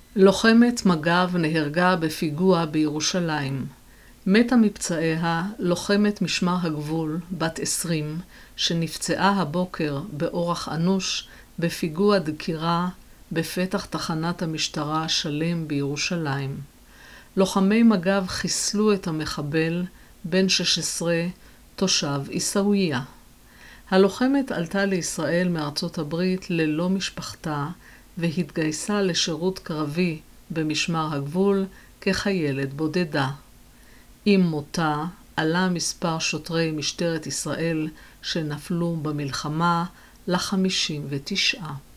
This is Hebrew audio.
לוחמת מג"ב נהרגה בפיגוע בירושלים. מתה מפצעיה לוחמת משמר הגבול, בת 20, שנפצעה הבוקר באורח אנוש בפיגוע דקירה בפתח תחנת המשטרה שלם בירושלים. לוחמי מג"ב חיסלו את המחבל, בן 16, תושב עיסאוויה. הלוחמת עלתה לישראל מארצות הברית ללא משפחתה, והתגייסה לשירות קרבי במשמר הגבול כחיילת בודדה. עם מותה עלה מספר שוטרי משטרת ישראל שנפלו במלחמה ל-59.